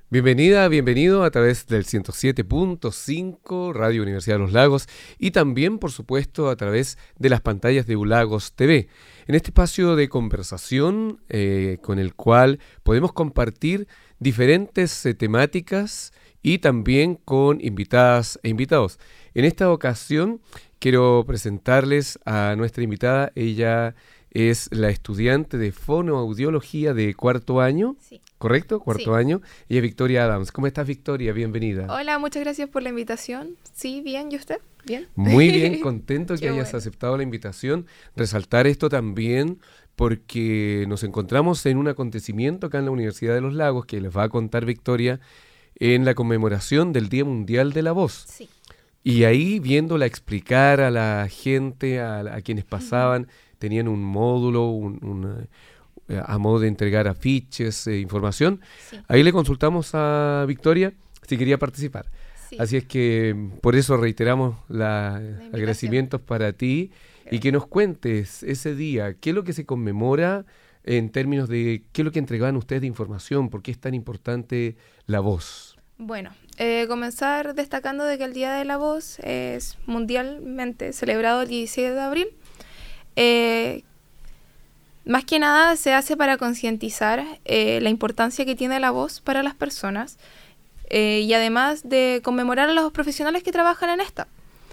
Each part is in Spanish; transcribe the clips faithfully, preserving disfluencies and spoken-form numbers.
Bienvenida, bienvenido a través del ciento siete punto cinco Radio Universidad de los Lagos y también, por supuesto, a través de las pantallas de ULagos T V. En este espacio de conversación eh, con el cual podemos compartir diferentes eh, temáticas y también con invitadas e invitados. En esta ocasión quiero presentarles a nuestra invitada. Ella es la estudiante de fonoaudiología de cuarto año, Sí. ¿correcto? Cuarto Sí. año. Ella es Victoria Adams. ¿Cómo estás, Victoria? Bienvenida. Hola, muchas gracias por la invitación. Sí, bien, ¿y usted? ¿Bien? Muy bien, contento que Qué hayas bueno. aceptado la invitación. Resaltar esto también porque nos encontramos en un acontecimiento acá en la Universidad de los Lagos que les va a contar Victoria en la conmemoración del Día Mundial de la Voz. Sí. Y ahí viéndola explicar a la gente, a, a quienes pasaban, tenían un módulo, un, un, eh, a modo de entregar afiches, eh, información. Sí. Ahí le consultamos a Victoria si quería participar. Sí. Así es que mm, por eso reiteramos los invitación. agradecimientos para ti y que nos cuentes ese día, qué es lo que se conmemora en términos de qué es lo que entregaban ustedes de información, por qué es tan importante la voz. Bueno, eh, comenzar destacando de que el Día de la Voz es mundialmente celebrado el dieciséis de abril. Eh, más que nada se hace para concientizar eh, la importancia que tiene la voz para las personas eh, y además de conmemorar a los profesionales que trabajan en esta.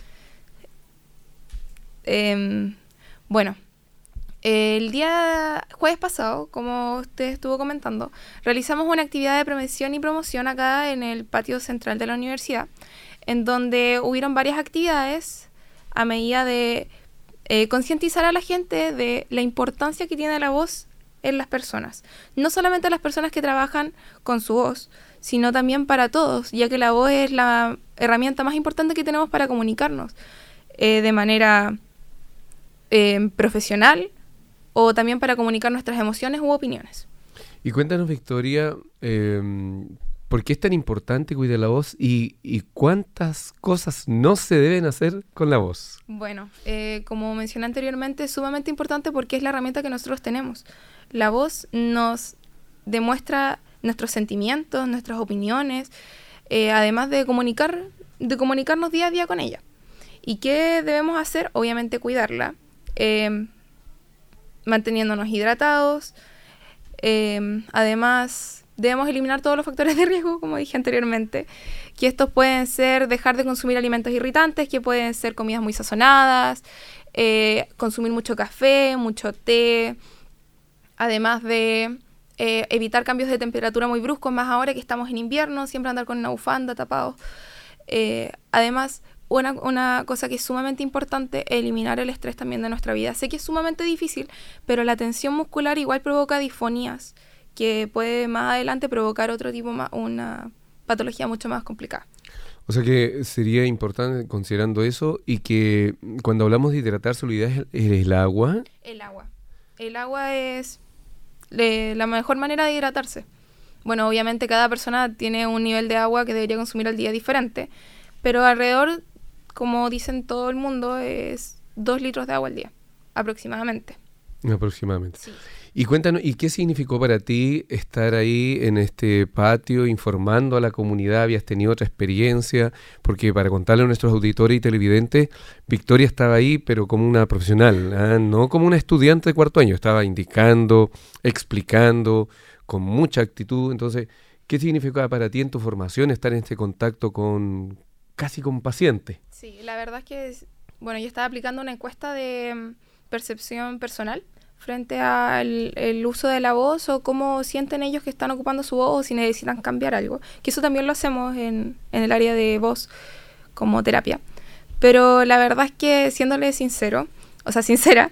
Eh, bueno, el día jueves pasado, como usted estuvo comentando, realizamos una actividad de prevención y promoción acá en el patio central de la universidad, en donde hubieron varias actividades a medida de eh, concientizar a la gente de la importancia que tiene la voz en las personas. No solamente las personas que trabajan con su voz, sino también para todos, ya que la voz es la herramienta más importante que tenemos para comunicarnos eh, de manera eh, profesional, o también para comunicar nuestras emociones u opiniones. Y cuéntanos, Victoria, eh, ¿por qué es tan importante cuidar la voz y, y cuántas cosas no se deben hacer con la voz? Bueno, eh, como mencioné anteriormente, es sumamente importante porque es la herramienta que nosotros tenemos. La voz nos demuestra nuestros sentimientos, nuestras opiniones, eh, además de comunicar, de comunicarnos día a día con ella. ¿Y qué debemos hacer? Obviamente cuidarla. Eh, manteniéndonos hidratados. Eh, además, debemos eliminar todos los factores de riesgo, como dije anteriormente, que estos pueden ser dejar de consumir alimentos irritantes, que pueden ser comidas muy sazonadas, eh, consumir mucho café, mucho té, además de eh, evitar cambios de temperatura muy bruscos, más ahora que estamos en invierno, siempre andar con una bufanda, tapados. Eh, además, Una, una cosa que es sumamente importante, eliminar el estrés también de nuestra vida. Sé que es sumamente difícil, pero la tensión muscular igual provoca disfonías, que puede más adelante provocar otro tipo, más, una patología mucho más complicada. O sea que sería importante considerando eso y que cuando hablamos de hidratarse, la idea es el, el agua. El agua. El agua es eh, la mejor manera de hidratarse. Bueno, obviamente cada persona tiene un nivel de agua que debería consumir al día diferente, pero alrededor, como dicen todo el mundo, es dos litros de agua al día, aproximadamente. Aproximadamente. Sí. Y cuéntanos, ¿y qué significó para ti estar ahí en este patio informando a la comunidad? ¿Habías tenido otra experiencia? Porque para contarle a nuestros auditores y televidentes, Victoria estaba ahí, pero como una profesional, ¿ah? No como una estudiante de cuarto año. Estaba indicando, explicando, con mucha actitud. Entonces, ¿qué significaba para ti en tu formación estar en este contacto con casi con pacientes? Sí, la verdad es que, es, bueno, yo estaba aplicando una encuesta de um, percepción personal frente al el uso de la voz o cómo sienten ellos que están ocupando su voz o si necesitan cambiar algo. Que eso también lo hacemos en, en el área de voz como terapia. Pero la verdad es que, siéndole sincero, o sea, sincera,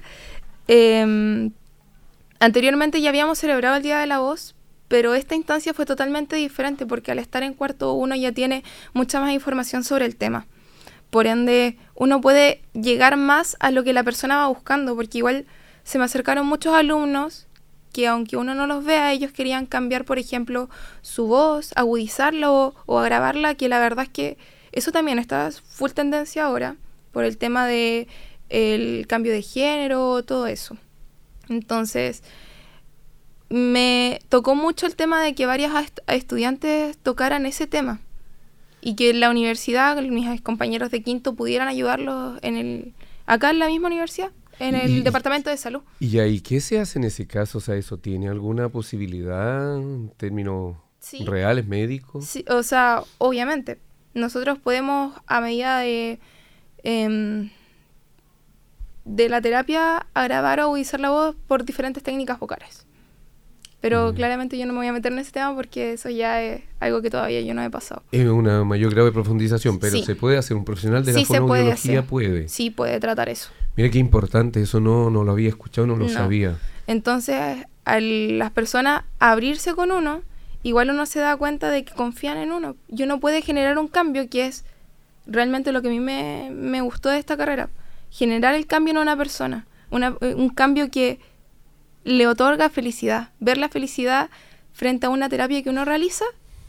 eh, anteriormente ya habíamos celebrado el Día de la Voz, pero esta instancia fue totalmente diferente porque al estar en cuarto uno ya tiene mucha más información sobre el tema. Por ende, uno puede llegar más a lo que la persona va buscando, porque igual se me acercaron muchos alumnos que aunque uno no los vea, ellos querían cambiar, por ejemplo, su voz, agudizarla o, o agravarla, que la verdad es que eso también está full tendencia ahora por el tema de el cambio de género, todo eso. Entonces, me tocó mucho el tema de que varios est- estudiantes tocaran ese tema y que la universidad, mis compañeros de quinto pudieran ayudarlos en el acá en la misma universidad, en el Y- departamento de salud. ¿Y ahí qué se hace en ese caso? O sea, ¿eso tiene alguna posibilidad en términos Sí. reales, médicos? Sí, o sea, obviamente, nosotros podemos a medida de em, de la terapia a grabar o agudizar la voz por diferentes técnicas vocales. Pero Mm. claramente yo no me voy a meter en ese tema porque eso ya es algo que todavía yo no he pasado. Es una mayor grado de profundización, pero Sí. se puede hacer, un profesional de Sí la se puede fonoaudiología hacer. puede. Sí, puede tratar eso. Mira qué importante, eso no, no lo había escuchado, no lo No. sabía. Entonces, a las personas abrirse con uno, igual uno se da cuenta de que confían en uno. Y uno puede generar un cambio que es realmente lo que a mí me, me gustó de esta carrera. Generar el cambio en una persona. Una, un cambio que le otorga felicidad. Ver la felicidad frente a una terapia que uno realiza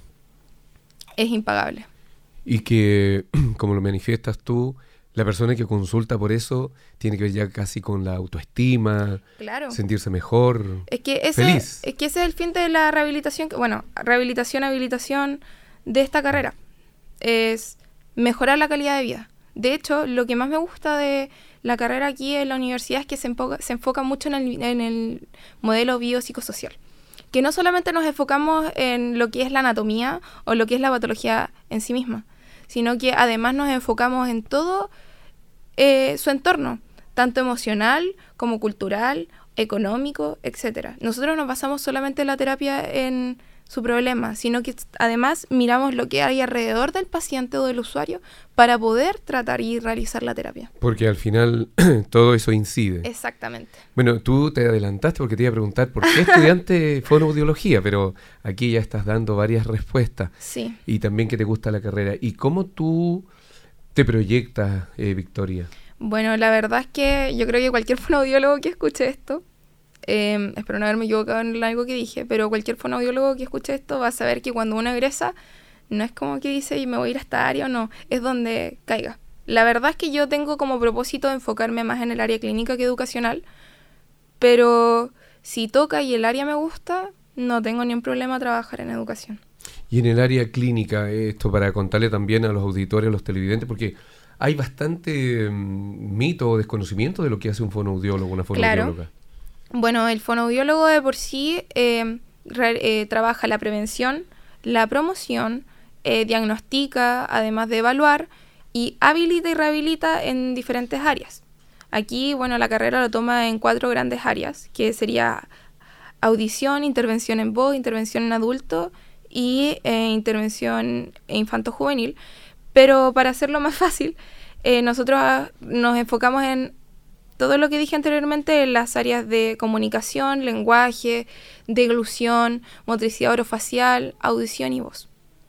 es impagable. Y que, como lo manifiestas tú, la persona que consulta por eso tiene que ver ya casi con la autoestima, Claro. sentirse mejor. Es que ese, Feliz. es que ese es el fin de la rehabilitación, que- bueno, rehabilitación, habilitación de esta carrera. Es mejorar la calidad de vida. De hecho, lo que más me gusta de la carrera aquí en la universidad es que se enfoca, se enfoca mucho en el, en el modelo biopsicosocial. Que no solamente nos enfocamos en lo que es la anatomía o lo que es la patología en sí misma, sino que además nos enfocamos en todo eh, su entorno, tanto emocional como cultural, económico, etcétera. Nosotros no basamos solamente en la terapia en su problema, sino que además miramos lo que hay alrededor del paciente o del usuario para poder tratar y realizar la terapia. Porque al final todo eso incide. Exactamente. Bueno, tú te adelantaste porque te iba a preguntar por qué estudiante fonoaudiología, pero aquí ya estás dando varias respuestas. Sí. Y también que te gusta la carrera. ¿Y cómo tú te proyectas, eh, Victoria? Bueno, la verdad es que yo creo que cualquier fonoaudiólogo que escuche esto, eh, espero no haberme equivocado en algo que dije, pero cualquier fonoaudiólogo que escuche esto va a saber que cuando uno egresa, no es como que dice, y me voy a ir a esta área o no, es donde caiga. La verdad es que yo tengo como propósito de enfocarme más en el área clínica que educacional, pero si toca y el área me gusta, no tengo ni un problema a trabajar en educación. Y en el área clínica, esto para contarle también a los auditores, a los televidentes, porque hay bastante mm, mito o desconocimiento de lo que hace un fonoaudiólogo, una fonoaudióloga. Claro. Bueno, el fonoaudiólogo de por sí eh, re- eh, trabaja la prevención, la promoción, eh, diagnostica, además de evaluar, y habilita y rehabilita en diferentes áreas. Aquí, bueno, la carrera lo toma en cuatro grandes áreas, que sería audición, intervención en voz, intervención en adulto y eh, intervención infanto-juvenil. Pero para hacerlo más fácil, eh, nosotros ah, nos enfocamos en todo lo que dije anteriormente en las áreas de comunicación, lenguaje, deglución, motricidad orofacial, audición y voz.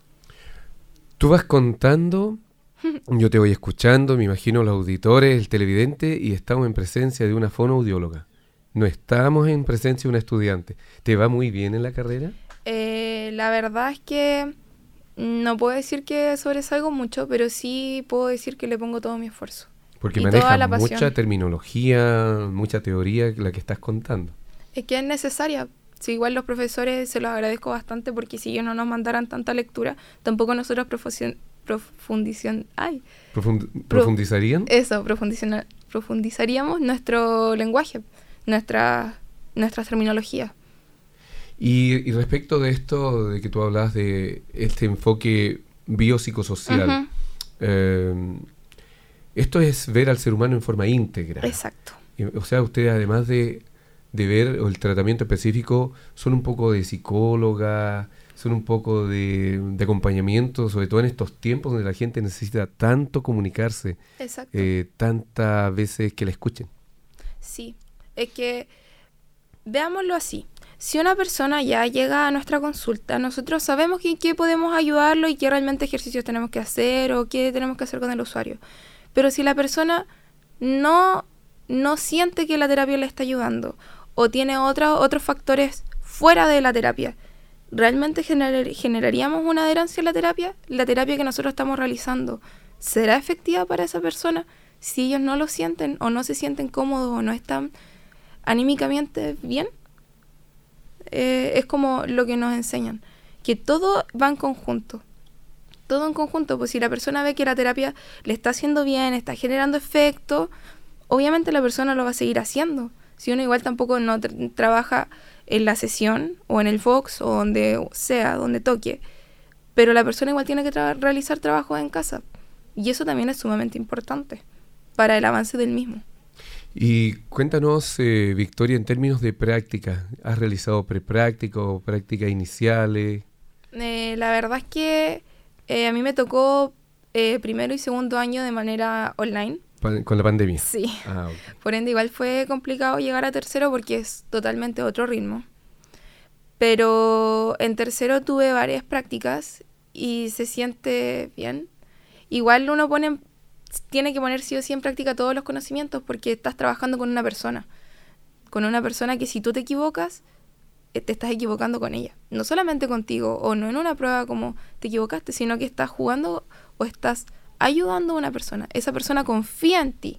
Tú vas contando, yo te voy escuchando, me imagino los auditores, el televidente, y estamos en presencia de una fonoaudióloga. No estamos en presencia de una estudiante. ¿Te va muy bien en la carrera? Eh, la verdad es que no puedo decir que sobresalgo mucho, pero sí puedo decir que le pongo todo mi esfuerzo. Porque Y toda manejas la pasión. mucha terminología, mucha teoría, la que estás contando. Es que es necesaria. Sí, igual los profesores se los agradezco bastante porque si ellos no nos mandaran tanta lectura, tampoco nosotros profusión, profundición, ay, Profund- ¿Profundizarían? eso, profundición- profundizaríamos nuestro lenguaje, nuestra, nuestras terminologías. Y, y respecto de esto, de que tú hablabas de este enfoque biopsicosocial, Ujú. eh, esto es ver al ser humano en forma íntegra. Exacto. Y, o sea, ustedes además de, de ver el tratamiento específico, son un poco de psicóloga, son un poco de, de acompañamiento, sobre todo en estos tiempos donde la gente necesita tanto comunicarse, Exacto. eh, tantas veces que la escuchen. Sí, es que veámoslo así. Si una persona ya llega a nuestra consulta, nosotros sabemos que en qué podemos ayudarlo y qué realmente ejercicios tenemos que hacer o qué tenemos que hacer con el usuario. Pero si la persona no, no siente que la terapia le está ayudando o tiene otra- otros factores fuera de la terapia, ¿realmente gener- generaríamos una adherencia a la terapia? ¿La terapia que nosotros estamos realizando será efectiva para esa persona? Si ellos no lo sienten o no se sienten cómodos o no están anímicamente bien, eh, es como lo que nos enseñan, que todo va en conjunto. Todo en conjunto, pues si la persona ve que la terapia le está haciendo bien, está generando efecto, obviamente la persona lo va a seguir haciendo. Si uno igual tampoco no tra- trabaja en la sesión o en el Vox o donde sea, donde toque, pero la persona igual tiene que tra- realizar trabajos en casa. Y eso también es sumamente importante para el avance del mismo. Y cuéntanos, eh, Victoria, en términos de práctica, ¿has realizado prepráctica o prácticas iniciales? Eh, la verdad es que eh, a mí me tocó eh, primero y segundo año de manera online. Pa- con la pandemia. Sí. Ah, ok. Por ende, igual fue complicado llegar a tercero porque es totalmente otro ritmo. Pero en tercero tuve varias prácticas y se siente bien. Igual uno pone, tiene que poner sí o sí en práctica todos los conocimientos porque estás trabajando con una persona. Con una persona que si tú te equivocas, eh, te estás equivocando con ella. No solamente contigo o no en una prueba como te equivocaste, sino que estás jugando o estás ayudando a una persona. Esa persona confía en ti.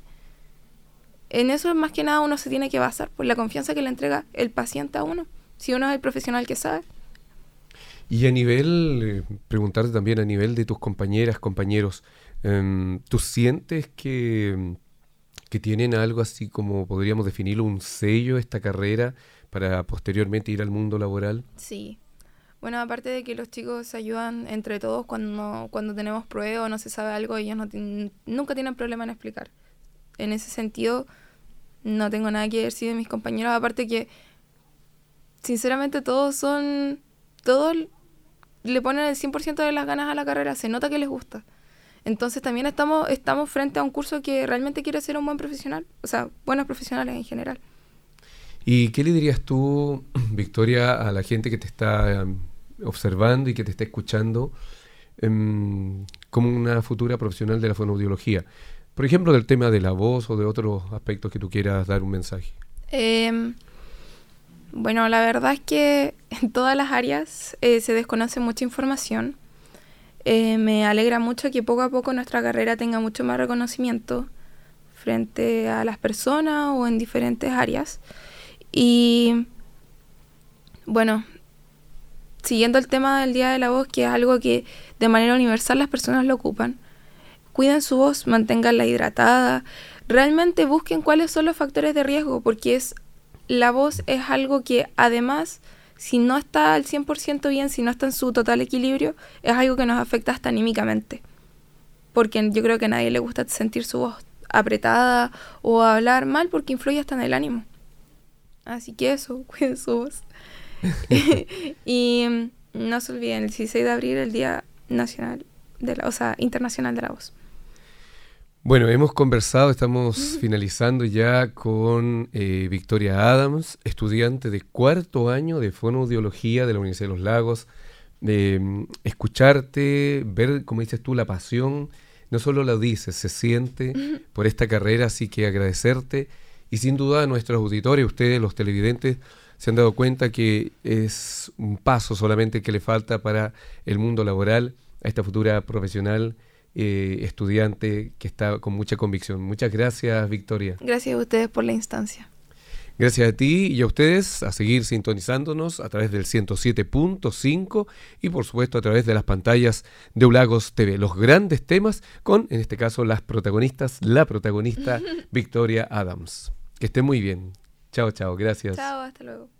En eso más que nada uno se tiene que basar por la confianza que le entrega el paciente a uno. Si uno es el profesional que sabe. Y a nivel, eh, preguntarte también a nivel de tus compañeras, compañeros, em, ¿tú sientes que, que tienen algo así como podríamos definirlo, un sello esta carrera para posteriormente ir al mundo laboral? Sí. Bueno, aparte de que los chicos se ayudan entre todos cuando, cuando tenemos pruebas o no se sabe algo, ellos no tienen- nunca tienen problema en explicar. En ese sentido, no tengo nada que decir de mis compañeros, aparte que, sinceramente, todos son... Todos le ponen el cien por ciento de las ganas a la carrera, se nota que les gusta. Entonces también estamos, estamos frente a un curso que realmente quiere ser un buen profesional, o sea, buenos profesionales en general. ¿Y qué le dirías tú, Victoria, a la gente que te está em, observando y que te está escuchando em, como una futura profesional de la fonoaudiología? Por ejemplo, del tema de la voz o de otros aspectos que tú quieras dar un mensaje. Eh, bueno, la verdad es que en todas las áreas eh, se desconoce mucha información. Eh, me alegra mucho que poco a poco nuestra carrera tenga mucho más reconocimiento frente a las personas o en diferentes áreas. Y bueno, siguiendo el tema del Día de la Voz, que es algo que de manera universal las personas lo ocupan, cuiden su voz, manténganla hidratada, realmente busquen cuáles son los factores de riesgo, porque es la voz es algo que además, si no está al cien por ciento bien, si no está en su total equilibrio, es algo que nos afecta hasta anímicamente, porque yo creo que a nadie le gusta sentir su voz apretada o hablar mal porque influye hasta en el ánimo. Así que eso, cuiden su voz. Y mm, no se olviden, el dieciséis de abril, el Día Nacional, de la, o sea, Internacional de la Voz. Bueno, hemos conversado, estamos finalizando ya con eh, Victoria Adams, estudiante de cuarto año de fonoaudiología de la Universidad de los Lagos. Eh, escucharte, ver, como dices tú, la pasión, no solo lo dices, se siente por esta carrera, así que agradecerte. Y sin duda a nuestros auditores, ustedes, los televidentes, se han dado cuenta que es un paso solamente que le falta para el mundo laboral a esta futura profesional eh, estudiante que está con mucha convicción. Muchas gracias, Victoria. Gracias a ustedes por la instancia. Gracias a ti y a ustedes a seguir sintonizándonos a través del ciento siete punto cinco y por supuesto a través de las pantallas de Ulagos T V. Los grandes temas con, en este caso, las protagonistas, la protagonista Victoria Adams. Que esté muy bien. Chao, chao. Gracias. Chao, hasta luego.